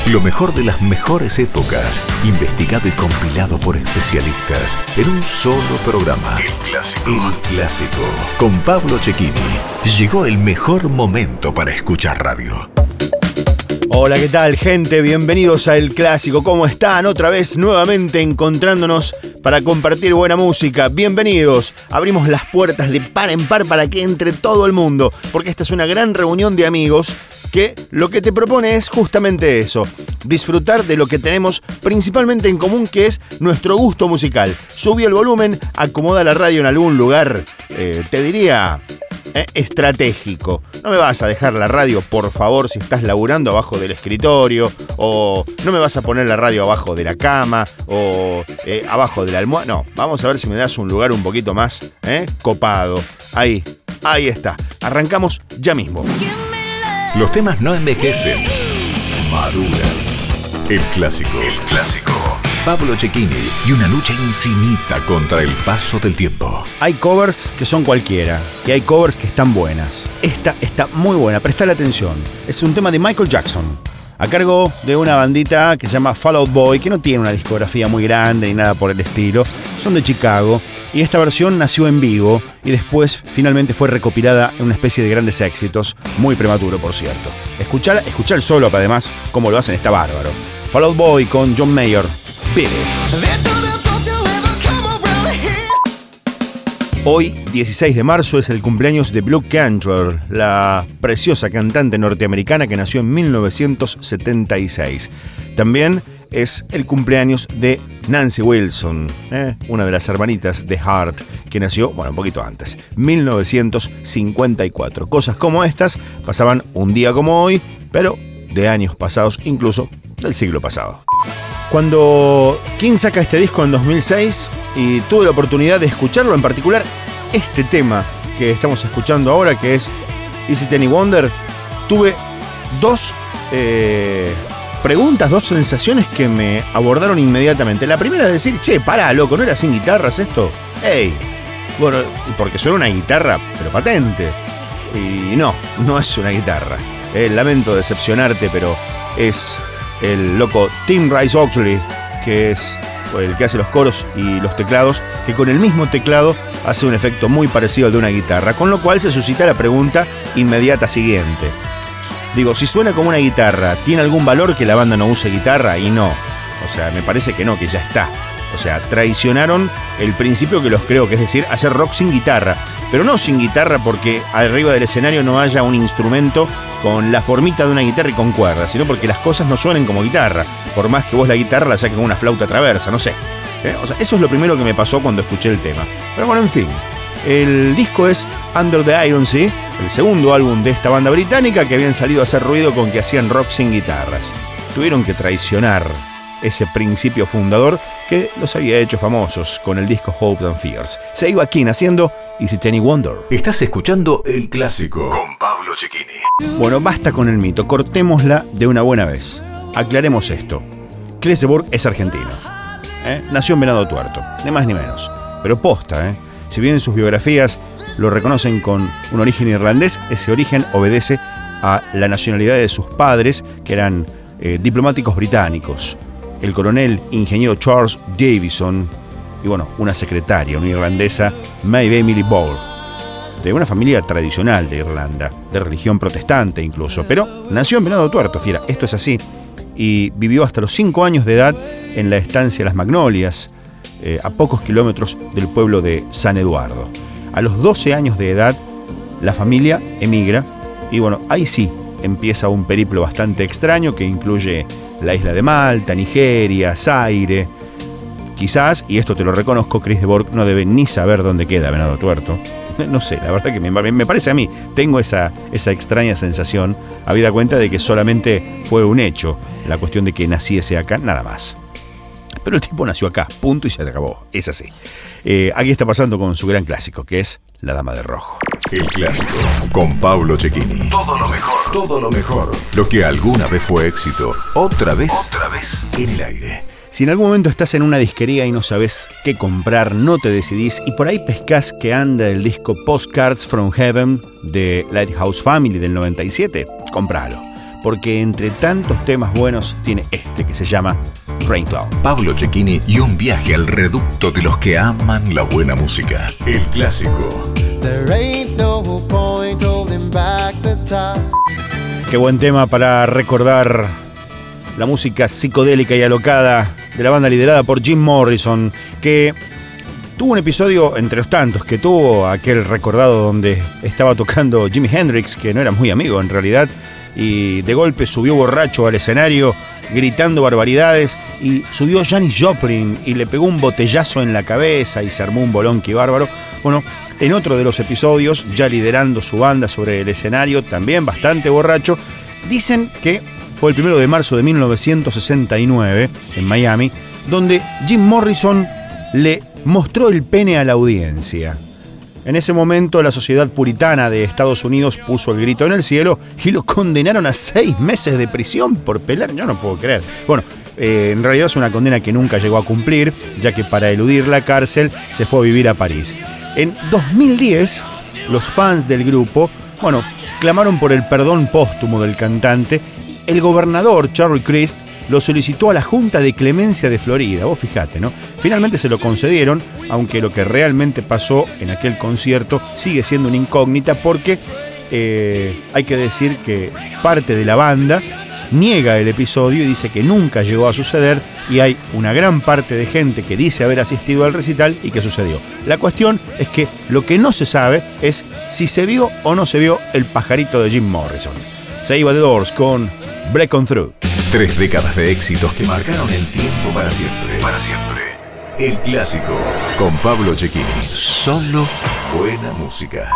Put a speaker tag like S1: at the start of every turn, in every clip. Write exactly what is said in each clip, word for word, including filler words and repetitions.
S1: Lo mejor de las mejores épocas, investigado y compilado por especialistas en un solo programa. El Clásico. El Clásico. Con Pablo Cecchini. Llegó el mejor momento para escuchar radio.
S2: Hola, ¿qué tal, gente? Bienvenidos a El Clásico. ¿Cómo están? Otra vez nuevamente encontrándonos para compartir buena música. Bienvenidos. Abrimos las puertas de par en par para que entre todo el mundo, porque esta es una gran reunión de amigos que lo que te propone es justamente eso: disfrutar de lo que tenemos principalmente en común, que es nuestro gusto musical. Subí el volumen, acomoda la radio en algún lugar, eh, te diría... Eh, estratégico. No me vas a dejar la radio, por favor, si estás laburando abajo del escritorio, o no me vas a poner la radio abajo de la cama, o eh, abajo de la almohada. No, vamos a ver si me das un lugar un poquito más eh, copado. Ahí, ahí está. Arrancamos ya mismo.
S1: Los temas no envejecen, maduran. El Clásico. El Clásico. Pablo Cecchini y una lucha infinita contra el paso del tiempo.
S2: Hay covers que son cualquiera y hay covers que están buenas. Esta está muy buena, prestale atención. Es un tema de Michael Jackson, a cargo de una bandita que se llama Fall Out Boy, que no tiene una discografía muy grande ni nada por el estilo. Son de Chicago y esta versión nació en vivo y después finalmente fue recopilada en una especie de grandes éxitos, muy prematuro, por cierto. Escuchar, escuchar el solo, además, como lo hacen, está bárbaro. Fall Out Boy con John Mayer. Hoy, dieciséis de marzo, es el cumpleaños de Blu Cantrell, la preciosa cantante norteamericana que nació en mil novecientos setenta y seis. También es el cumpleaños de Nancy Wilson, ¿eh? una de las hermanitas de Heart, que nació, bueno, un poquito antes, mil novecientos cincuenta y cuatro. Cosas como estas pasaban un día como hoy, pero de años pasados, incluso del siglo pasado. Cuando King saca este disco en dos mil seis y tuve la oportunidad de escucharlo, en particular este tema que estamos escuchando ahora, que es Is It Any Wonder, tuve dos eh, preguntas, dos sensaciones que me abordaron inmediatamente. La primera es decir, che, pará, loco, ¿no era sin guitarras esto? ¡Ey! Bueno, porque suena una guitarra, pero patente. Y no, no es una guitarra. Eh, lamento decepcionarte, pero es el loco Tim Rice-Oxley, que es el que hace los coros y los teclados, que con el mismo teclado hace un efecto muy parecido al de una guitarra, con lo cual se suscita la pregunta inmediata siguiente. Digo, si suena como una guitarra, ¿tiene algún valor que la banda no use guitarra? Y no, o sea, me parece que no, que ya está. O sea, traicionaron el principio que los creo, que es decir, hacer rock sin guitarra. Pero no sin guitarra porque arriba del escenario no haya un instrumento con la formita de una guitarra y con cuerdas, sino porque las cosas no suenen como guitarra, por más que vos la guitarra la saques con una flauta traversa, no sé. ¿Eh? O sea, eso es lo primero que me pasó cuando escuché el tema. Pero bueno, en fin, el disco es Under the Iron Sea, el segundo álbum de esta banda británica que habían salido a hacer ruido con que hacían rock sin guitarras. Tuvieron que traicionar ese principio fundador que los había hecho famosos con el disco Hopes and Fears. Se iba aquí haciendo Is It Any Wonder.
S1: Estás escuchando El Clásico con Pablo Cecchini.
S2: Bueno, basta con el mito, cortémosla de una buena vez. Aclaremos esto. Cleseborg es argentino, ¿eh? Nació en Venado Tuerto, ni más ni menos. Pero posta, ¿eh? Si bien sus biografías lo reconocen con un origen irlandés, ese origen obedece a la nacionalidad de sus padres, que eran eh, diplomáticos británicos. El coronel ingeniero Charles Davison y, bueno, una secretaria, una irlandesa, Maeve Emily Ball, de una familia tradicional de Irlanda, de religión protestante incluso, pero nació en Venado Tuerto, fiera, esto es así, y vivió hasta los cinco años de edad en la estancia Las Magnolias, eh, a pocos kilómetros del pueblo de San Eduardo. A los doce años de edad, la familia emigra, y bueno, ahí sí empieza un periplo bastante extraño que incluye la isla de Malta, Nigeria, Zaire. Quizás, y esto te lo reconozco, Chris de Borg no debe ni saber dónde queda Venado Tuerto. No sé, la verdad que me, me parece a mí, tengo esa, esa extraña sensación, habida cuenta de que solamente fue un hecho la cuestión de que naciese acá, nada más. Pero el tipo nació acá, punto, y se acabó, es así. Eh, aquí está pasando con su gran clásico, que es La Dama de Rojo.
S1: El Clásico con Pablo Cecchini. Todo lo mejor, todo lo mejor. Lo que alguna vez fue éxito, otra vez, otra vez en el aire.
S2: Si en algún momento estás en una disquería y no sabes qué comprar, no te decidís y por ahí pescás que anda el disco Postcards from Heaven de Lighthouse Family del noventa y siete, compralo. porque entre tantos temas buenos tiene este que se llama Rain Cloud.
S1: Pablo Cecchini y un viaje al reducto de los que aman la buena música. El clásico.
S3: There ain't no point holding back the time.
S2: Qué buen tema para recordar la música psicodélica y alocada de la banda liderada por Jim Morrison, que tuvo un episodio entre los tantos que tuvo, aquel recordado donde estaba tocando Jimi Hendrix, que no era muy amigo en realidad, y de golpe subió borracho al escenario gritando barbaridades, y subió Janis Joplin y le pegó un botellazo en la cabeza y se armó un bolonqui bárbaro. Bueno, en otro de los episodios, ya liderando su banda sobre el escenario, también bastante borracho, dicen que fue el primero de marzo de mil novecientos sesenta y nueve en Miami, donde Jim Morrison le mostró el pene a la audiencia. En ese momento la sociedad puritana de Estados Unidos puso el grito en el cielo y lo condenaron a seis meses de prisión por pelar. Yo no puedo creer. Bueno, eh, en realidad es una condena que nunca llegó a cumplir, ya que para eludir la cárcel se fue a vivir a París. En dos mil diez, los fans del grupo, bueno, clamaron por el perdón póstumo del cantante. El gobernador Charlie Crist lo solicitó a la Junta de Clemencia de Florida. Vos fijate, ¿no? Finalmente se lo concedieron, aunque lo que realmente pasó en aquel concierto sigue siendo una incógnita, porque eh, hay que decir que parte de la banda niega el episodio y dice que nunca llegó a suceder, y hay una gran parte de gente que dice haber asistido al recital y que sucedió. La cuestión es que lo que no se sabe es si se vio o no se vio el pajarito de Jim Morrison. Se iba The Doors con Break On Through.
S1: Tres décadas de éxitos que marcaron el tiempo para siempre. Para siempre. El clásico con Pablo Cecchini. Solo buena música.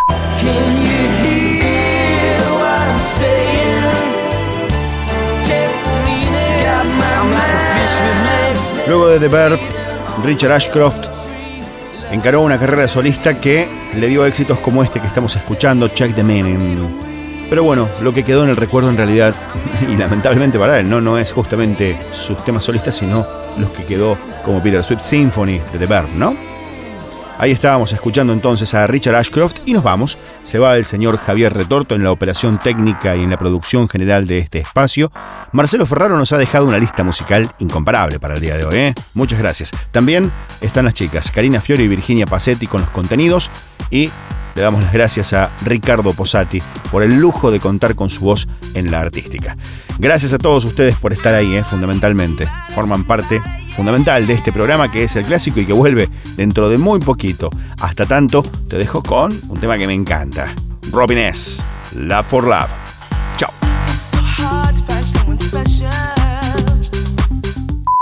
S2: Luego de The Verve, Richard Ashcroft encaró una carrera solista que le dio éxitos como este que estamos escuchando, Check the Meaning. Pero bueno, lo que quedó en el recuerdo en realidad, y lamentablemente para él, no, no es justamente sus temas solistas, sino los que quedó como Bittersweet Symphony de The Verve, ¿no? Ahí estábamos escuchando entonces a Richard Ashcroft y nos vamos. Se va el señor Javier Retorto en la operación técnica y en la producción general de este espacio. Marcelo Ferraro nos ha dejado una lista musical incomparable para el día de hoy, ¿eh? Muchas gracias. También están las chicas Karina Fiori y Virginia Pacetti con los contenidos, y le damos las gracias a Ricardo Posati por el lujo de contar con su voz en la artística. Gracias a todos ustedes por estar ahí, ¿eh? Fundamentalmente. Forman parte fundamental de este programa que es el clásico y que vuelve dentro de muy poquito. Hasta tanto, te dejo con un tema que me encanta. Robin S. Love for Love.